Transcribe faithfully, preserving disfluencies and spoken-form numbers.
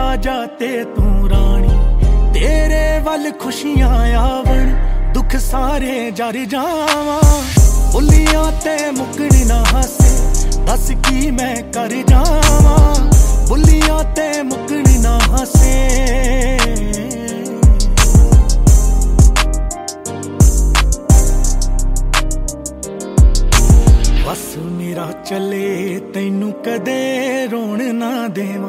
राजा ते तू रानी, तेरे वल खुशियां आवन दुख सारे जर जावां। बुलियां ते मुकनी ना हासे, दस की मैं कर जावां। बुलियां ते मुकनी ना हासे, बस मेरा चले तैनू कदे रोण ना देवां।